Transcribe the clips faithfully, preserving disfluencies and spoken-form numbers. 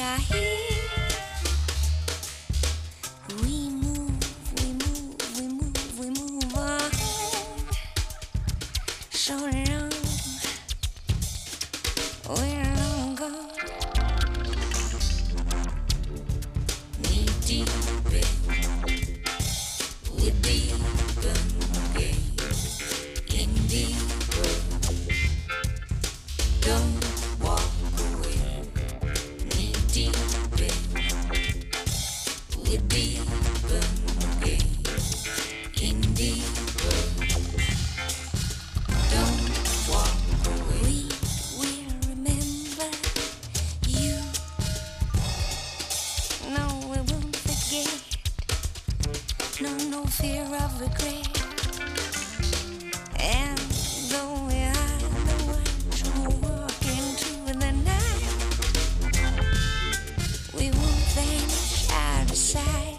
are here. We move, we move, we move, we move on. So long, we're long gone. Knee deep in, we're deep again. In deeper, don't walk away. Knee deep in, we're deep again. In deeper, don't walk away. We will remember you. No, we won't forget. No, no fear of regret. And though we are the ones who walk into the night, we won't vanish out of sight.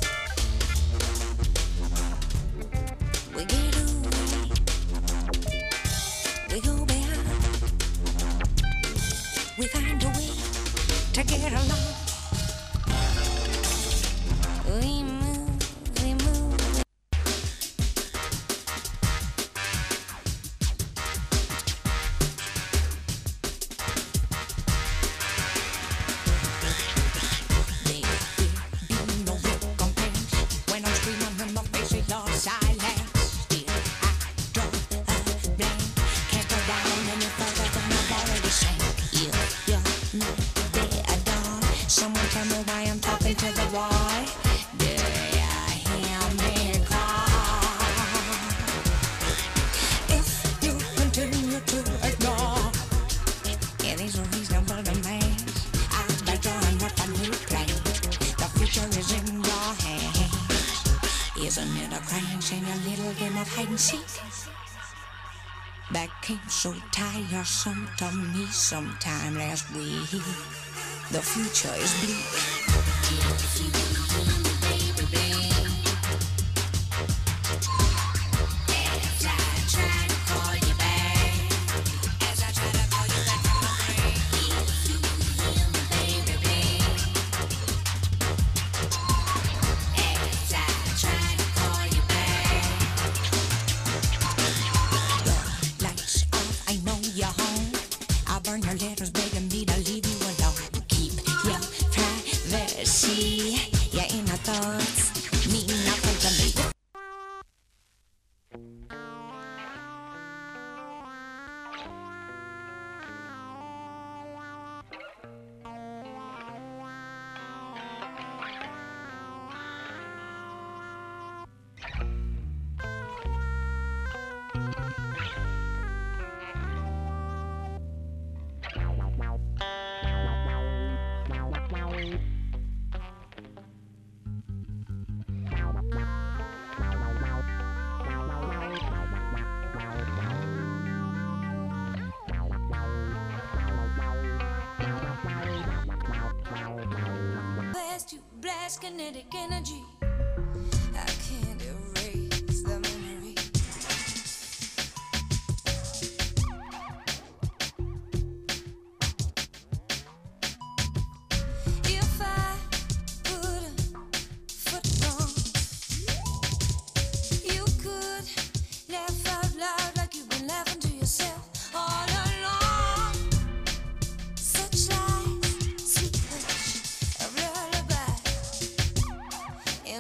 We get away, we go beyond, we find a way to get along. We move, we move. There will be no recompense when I'm screaming in the face of your silence. Still, I draw a blank, can't go down any further than I've already sank. If you're not there at dawn, someone tell me why I'm talking to the wall. Do you hear me call? If you continue to ignore, yeah, these are reasonable demands. I'll be drawing up a new plan. The future is in your hands. Isn't it a crime saying a little game of hide and seek? That came so tiresome to me sometime last week. The future is bleak. If you hear me, baby, babe, as I try to call you back, as I try to call you back from the grave. If you hear me, baby, babe, as I try to call you back. The lights off, I know you're home. I'll burn your letters begging me to leave you alone. Keep your privacy, your inner thoughts mean nothing to me. Blast you, blast kinetic energy. I can't erase the memory. If I put a foot wrong, you could laugh out loud like you've been laughing to yourself all along. Such lies, sweet hush, a lullaby.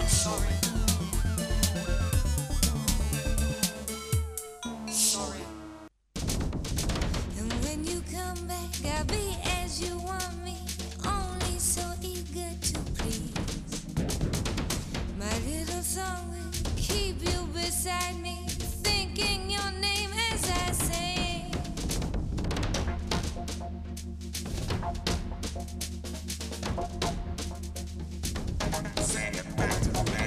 I'm sorry. Sorry. And when you come back, I'll be as you want me, only so eager to please. My little song will keep you beside me, thinking your name as I sing. Sing it back to me.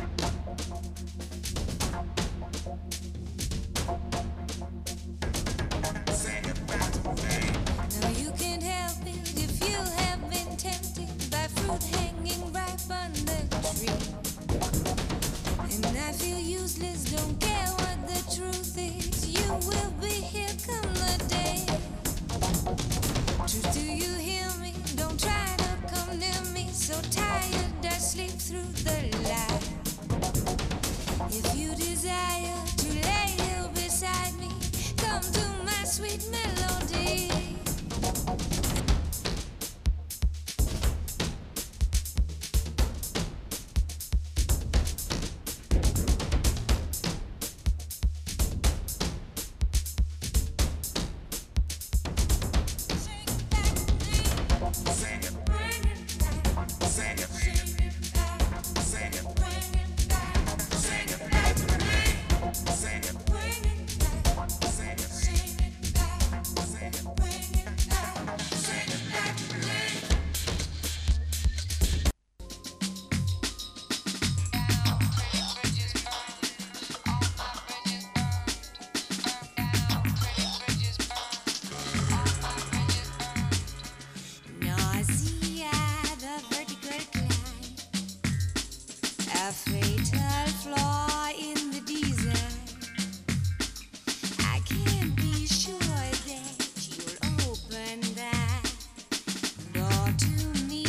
Sing it back to me. Now you can't help it if you have been tempted by fruit hanging ripe on the tree. And I feel useless, don't care what the truth is. You will be here come the day. Truth, do you hear me? Don't try to come near me. So tired I sleep through the lie. If you desire to lay here beside me, come to my sweet melody. Sing it. Sing it. Sing it. Sing it back to me. Sing it. Sing it. Sing it. Sing it back to me. Nausea, the vertical climb, a fatal flaw in the design. I can't be sure that you'll open that door to me.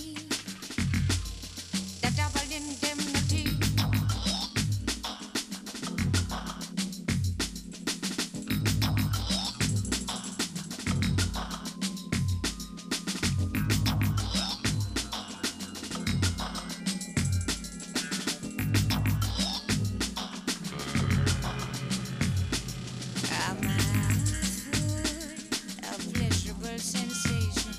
The double indemnity. A mouthful of pleasurable sensation,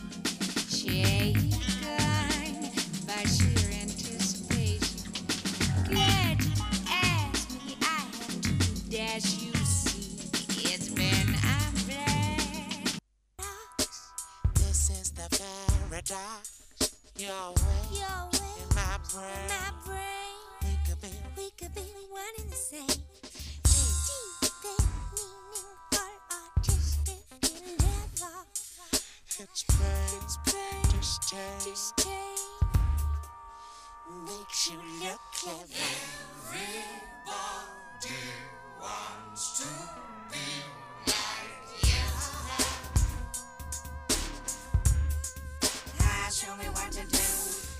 shaken by sheer anticipation. Glad you asked me, I have to dash you see. It's been a blast. This is the paradox. Your way Your way, in my brain. my brain, We could be we could be one and the same. Deep in meaningful artistic endeavor. it's pain It's pain to stay. to stay. Makes you look clever. Ah, show me what to do.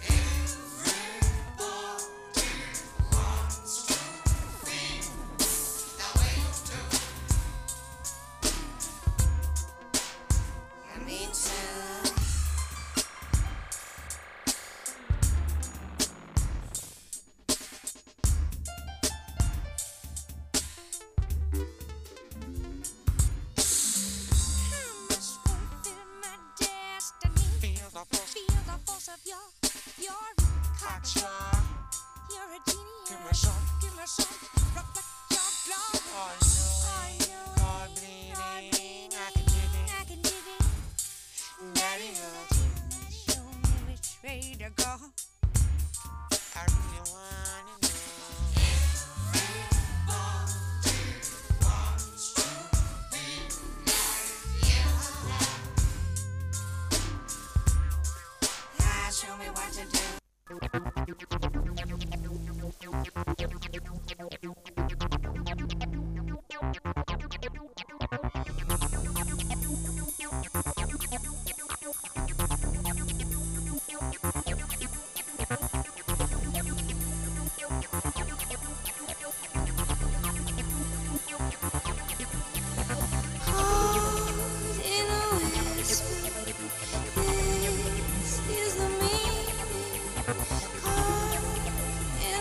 Me too. I must fulfill my destiny. Feel the force. Feel the force of your, your Catch touch. ya. You're a genius. Give me some. Give me some. Reflect your glow. I I know. know God it. bleeding. God bleeding. I can dig it. I can dig it. Daddy, Show me which way to go. I really wanna know. Ah, show me what to do. Caught in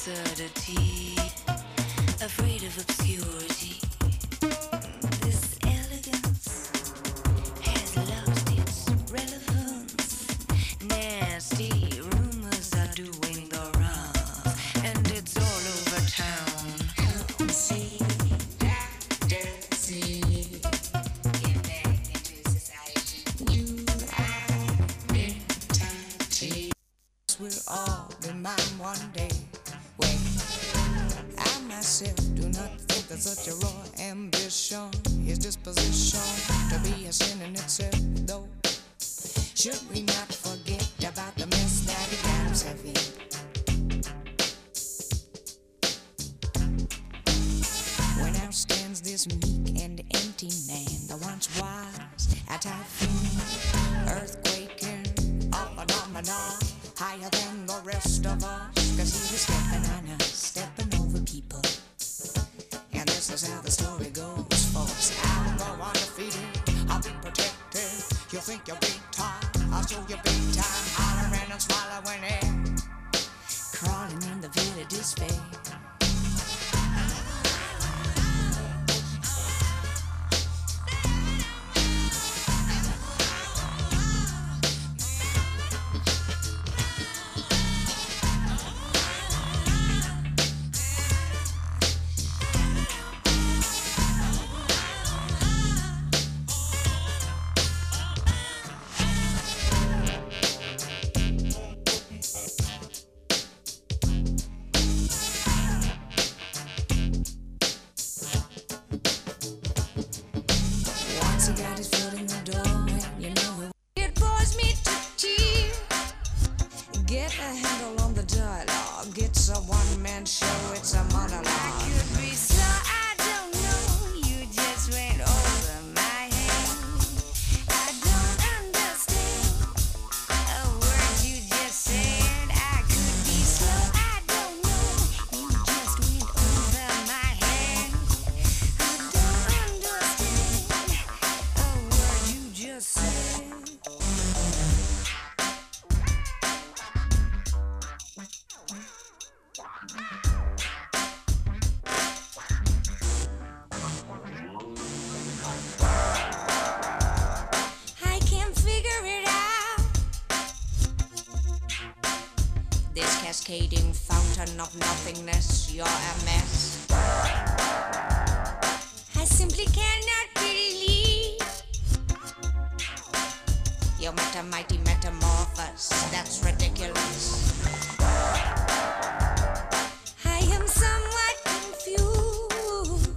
absurdity, afraid of obscurity. This elegance has lost its relevance. Nasty rumors are doing the rounds, and it's all over town. Come see, doctor, see. Get back into society. You are mentality. We'll all be mine one day. Wait, I myself do not think that such a raw ambition is disposition to be a sin in itself, though. Should we not forget about the mess that he got himself in? When out stands this meek and empty man, the once was a typhoon, earthquaking, a phenomenon, higher than the rest of us, cause he was stepping on us, stepping over people. And this is how the story goes, folks. I'll go undefeated, I'll be protected. You think you're big time, I'll show you big time. Hollering and swallowing air, crawling in the pit of despair. Once he got his foot in the doorway, you know it bores me to tears. Get a handle on the dialogue. It's a one-man show, it's a monologue. I could be so, I don't know. You just went over my head. I don't understand a word you just said. I could be slow, I don't know. You just went over my head. I don't understand a word you just said. I can't figure it out. This cascading fountain of nothingness, you're a mess. I simply cannot believe. You're meta mighty metamorphosis, that's ridiculous. I am somewhat confused.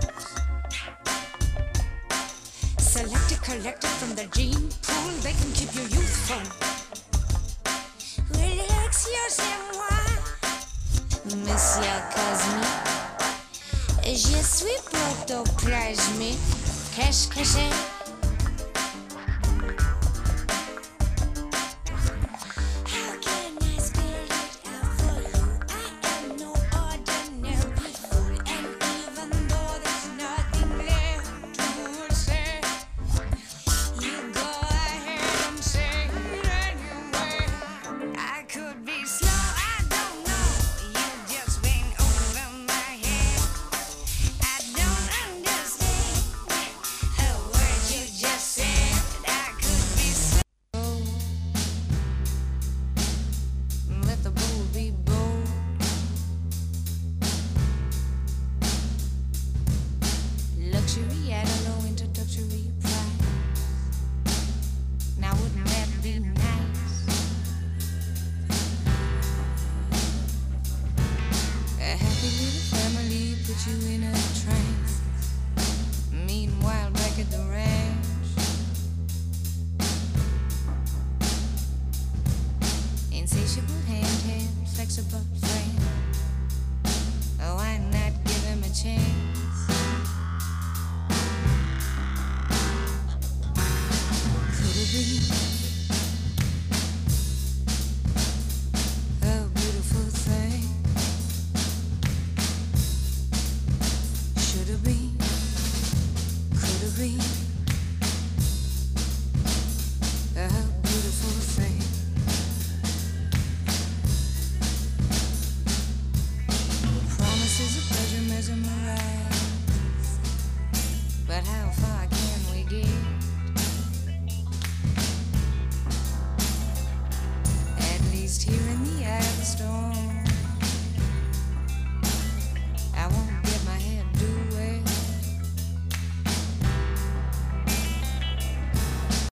Selected, collected from the gene pool, they can keep you youthful. Relax yourself, Monsieur Cosmic, je suis protoplasmique. qu'est-ce que c'est? How can I spell it out for you? I am no ordinary fool, and even though there's nothing left to say, you go ahead and say it anyway. I could be slow, I don't know. You just went over my head. I don't understand a word you just said. I could be slow. Let the bold be bold. Luxury at a low introductory price. Now wouldn't that be nice? A happy little family put you in a trance. Meanwhile, back at the ranch, insatiable handheld, flexible friend. Oh, why not give him a chance? Could it be a beautiful thing? Should it be? Could it be a beautiful thing? just here